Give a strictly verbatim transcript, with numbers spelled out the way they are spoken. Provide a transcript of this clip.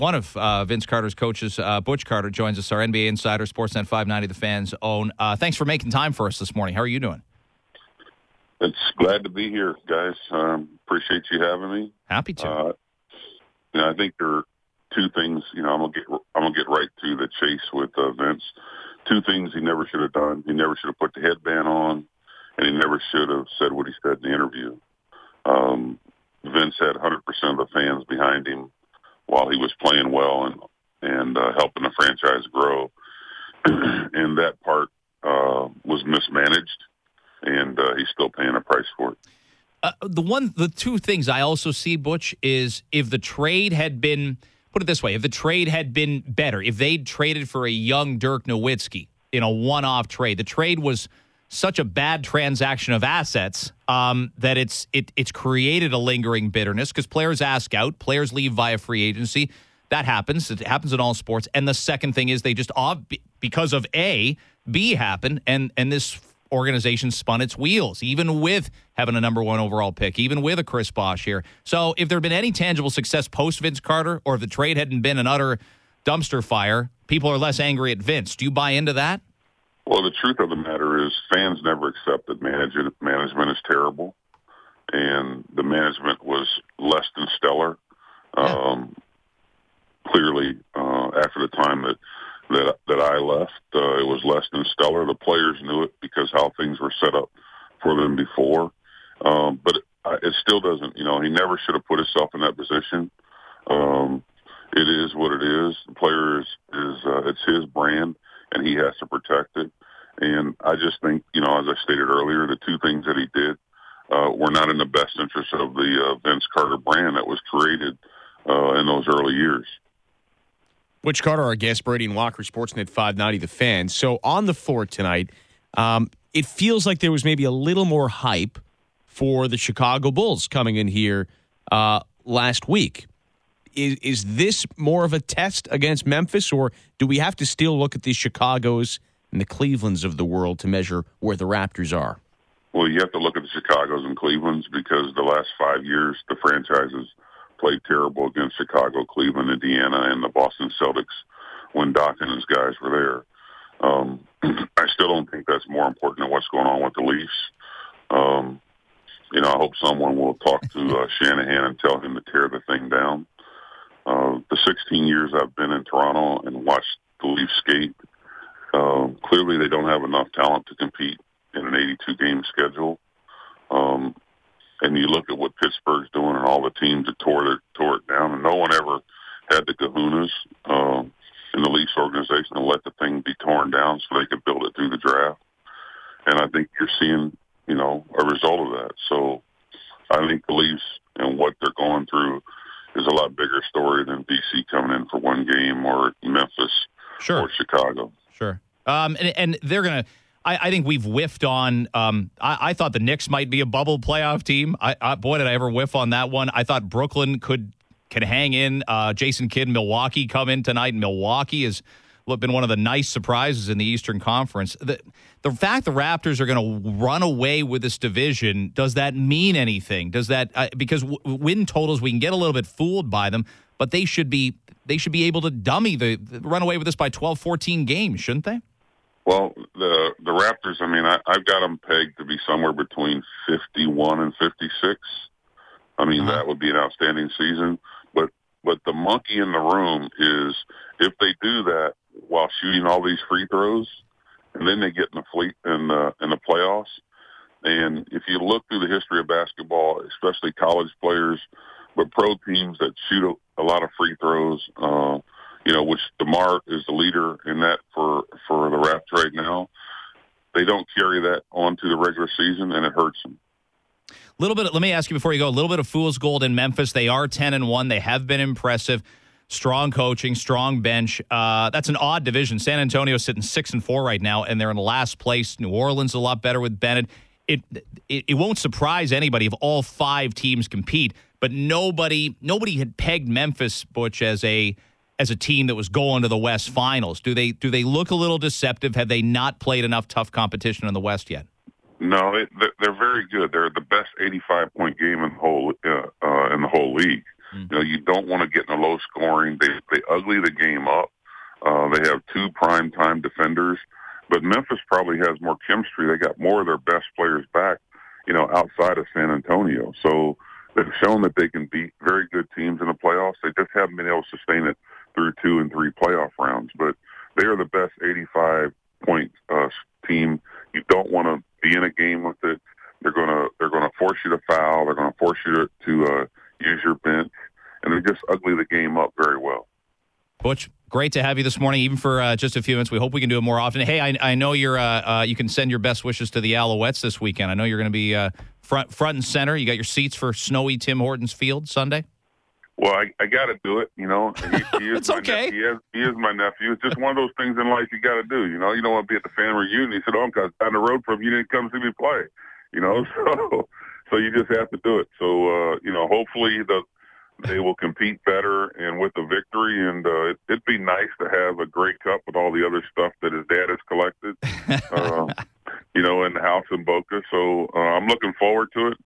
One of uh, Vince Carter's coaches, uh, Butch Carter, joins us, our N B A insider, Sportsnet five ninety, The Fan's own. Uh, thanks for making time for us this morning. How are you doing? It's glad to be here, guys. Um, appreciate you having me. Happy to. Uh, you know, I think there are two things. You know, I'm gonna get I'm gonna get right to the chase with uh, Vince. Two things he never should have done. He never should have put the headband on, and he never should have said what he said in the interview. Um, Vince had one hundred percent of the fans behind him while he was playing well and and uh, helping the franchise grow, and that part uh, was mismanaged, and uh, he's still paying a price for it. Uh, the one, the two things I also see, Butch, is if the trade had been, put it this way, if the trade had been better, if they'd traded for a young Dirk Nowitzki in a one-off trade, the trade was such a bad transaction of assets um, that it's it, it's created a lingering bitterness because players ask out, players leave via free agency. That happens. It happens in all sports. And the second thing is they just, because of A, B happened, and and this organization spun its wheels, even with having a number one overall pick, even with a Chris Bosh here. So if there had been any tangible success post Vince Carter, or if the trade hadn't been an utter dumpster fire, people are less angry at Vince. Do you buy into that? Well, the truth of the matter is fans never accept that management, management is terrible, and the management was less than stellar. Yeah. Um, clearly, uh, after the time that that that I left, uh, it was less than stellar. The players knew it because how things were set up for them before. Um, but it, it still doesn't, you know, he never should have put himself in that position. Um, it is what it is. The player is, is uh, it's his brand, and he has to protect it. And I just think, you know, as I stated earlier, the two things that he did uh, were not in the best interest of the uh, Vince Carter brand that was created uh, in those early years. Butch Carter, our guest, Brady and Walker, Sportsnet five ninety, The Fan. So on the floor tonight, um, it feels like there was maybe a little more hype for the Chicago Bulls coming in here uh, last week. Is, is this more of a test against Memphis, or do we have to still look at the Chicagos and the Clevelands of the world to measure where the Raptors are? Well, you have to look at the Chicagos and Clevelands because the last five years, the franchises played terrible against Chicago, Cleveland, Indiana, and the Boston Celtics when Doc and his guys were there. Um, I still don't think that's more important than what's going on with the Leafs. Um, you know, I hope someone will talk to uh, Shanahan and tell him to tear the thing down. Uh, the sixteen years I've been in Toronto and watched the Leafs skate, uh, clearly they don't have enough talent to compete in an eighty-two game schedule. Um, and you look at what Pittsburgh's doing and all the teams that tore it, tore it down, and no one ever had the kahunas uh, in the Leafs organization to let the thing be torn down so they could build it through the draft. And I think you're seeing, you know, a result of that. So I think the Leafs and what they're going through is a lot bigger story than B C coming in for one game or Memphis sure. or Chicago. Sure. Um, and, and they're going to – I think we've whiffed on um, – I, I thought the Knicks might be a bubble playoff team. I, I, boy, did I ever whiff on that one. I thought Brooklyn could can hang in. Uh, Jason Kidd and Milwaukee come in tonight. Milwaukee has been one of the nice surprises in the Eastern Conference. The, the fact the Raptors are going to run away with this division, does that mean anything? Does that uh, – because w- win totals, we can get a little bit fooled by them, but they should be they should be able to dummy the – run away with this by twelve, fourteen games, shouldn't they? Well, the the Raptors, I mean, I, I've got them pegged to be somewhere between fifty-one and fifty-six. I mean, uh-huh. that would be an outstanding season. But but the monkey in the room is if they do that while shooting all these free throws, and then they get in the fleet in the in the playoffs. And if you look through the history of basketball, especially college players, but pro teams that shoot a, a lot of free throws. Uh, You know, which DeMar is the leader in that for, for the Raps right now. They don't carry that on to the regular season, and it hurts them. A little bit. Let me ask you before you go. A little bit of fool's gold in Memphis. They are ten and one. They have been impressive. Strong coaching, strong bench. Uh, that's an odd division. San Antonio's sitting six and four right now, and they're in last place. New Orleans a lot better with Bennett. It, it it won't surprise anybody if all five teams compete, but nobody nobody had pegged Memphis, Butch, as a as a team that was going to the West Finals. Do they do they look a little deceptive? Have they not played enough tough competition in the West yet? No, it, they're very good. They're the best eighty-five point game in the whole uh, uh, in the whole league. You know, you don't want to get in a low scoring. They they ugly the game up. Uh, they have two prime time defenders, but Memphis probably has more chemistry. They got more of their best players back, you know, outside of San Antonio. So they've shown that they can beat very good teams in the playoffs. They just haven't been able to sustain it through two and three playoff rounds. But they are the best eighty-five point uh, team. You don't want to be in a game with it. They're gonna they're gonna force you to foul. They're gonna force you to, to uh, use your bench, and they just ugly the game up very well. Butch, great to have you this morning, even for uh, just a few minutes. We hope we can do it more often. Hey, I, I know you're. Uh, uh, you can send your best wishes to the Alouettes this weekend. I know you're going to be uh, front front and center. You got your seats for snowy Tim Hortons Field Sunday. Well, I, I got to do it. You know, he, he is it's my okay. Nephew. He is, he is my nephew. It's just one of those things in life you got to do. You know, you don't want to be at the family reunion. He said, "Oh, because down the road from you didn't come see me play." You know, so so you just have to do it. So uh, you know, hopefully the. They will compete better and with the victory, and uh, it, it'd be nice to have a Grey Cup with all the other stuff that his dad has collected, uh, you know, in the house in Boca. So uh, I'm looking forward to it.